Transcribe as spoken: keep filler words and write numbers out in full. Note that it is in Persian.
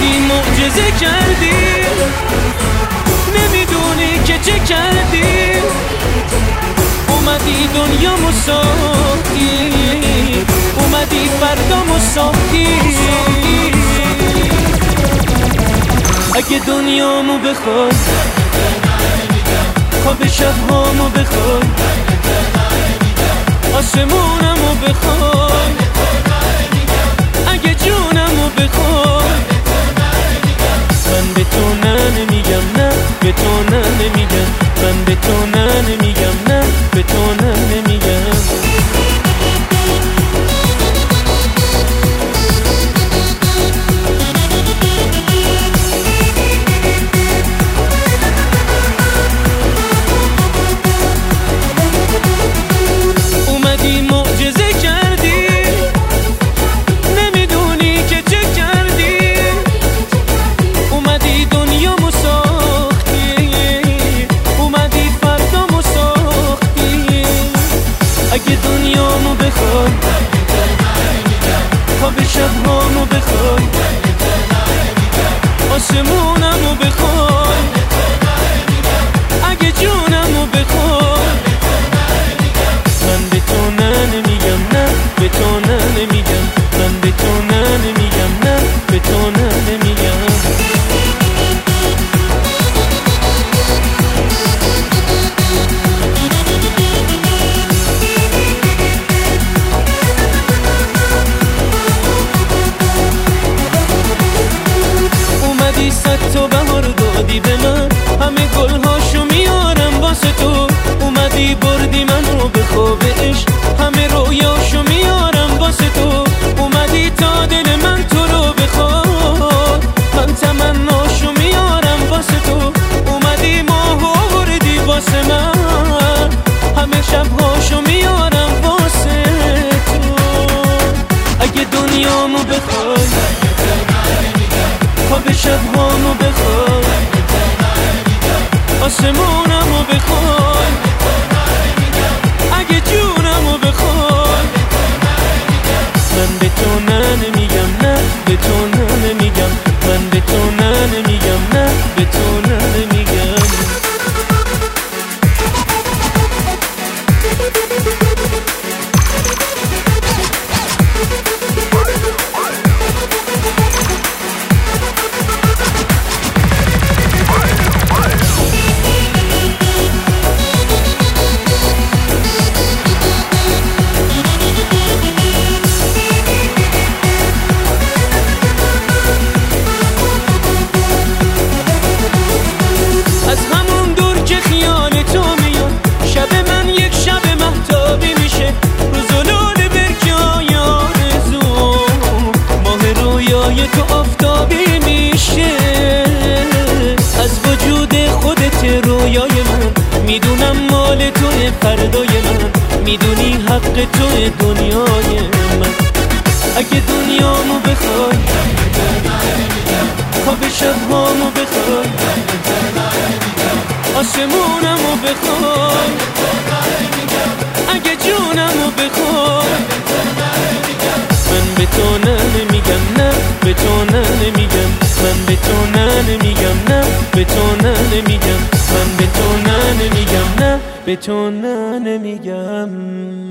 اومدی معجزه کردی، نمیدونی که چه کردی. اومدی دنیامو ساختی، اومدی فردامو ساختی. اگه دنیامو بخوای، خواب شبهامو بخوای، آسمونمو بخوای، اگه جونمو بخوای، من به تو نه نمیگم، نه به تو نه نمیگم، من به تو نه نمیگم، نه به تو نه نمیگم. اومدی معجزه کردی، نمیدونی که چه کردی. اومدی دنیامو ساختی، اومدی فردامو ساختی. اگه دنیامو بخوای، خواب شبهامو بخوای، آسمونمو بخوای، اگه جونمو بخوای، من به تو نه نمیگم، نه به تو نه نمیگم، من به تو نه نمیگم، نه به تو نه نمیگم. اومدی صد تا بهار دادی به من، همه گلهاشو میارم واسه تو. اومدی بردی منو به خواب عشق، همه رویاشو میارم واسه تو. اومدی تا دل من تو رو بخواد، من تمناشو میارم واسه تو. اومدی ماهو بردی واسه من، همه شبهاشو میارم واسه تو. اگه دنیامو بخوای، خواب شبهامو بخوای، آسمونمو بخوای، اگه جونمو بخوای، من به تو نه نمیگم، نه به تو نه نمیگم، من به تو نه نمیگم، نه به تو نه نمیگم. از همون دور که خیال تو میاد، شب من یک شب مهتابی میشه. روز و لول برکای آرزو، ماه رویای تو آفتابی میشه. از وجود خودت رویای من، میدونم مال توی فردای من، میدونی حق توی دنیای من. اگه دنیامو بخوای، خواب شبهامو بخوای، آسمونمو بخوای، اگه جونمو بخوای، من به تو نه نمیگم، نه به تو نه نمیگم، من به تو نه نمیگم، نه به تو نه نمیگم، من به تو نه نمیگم، نه به تو نه نمیگم.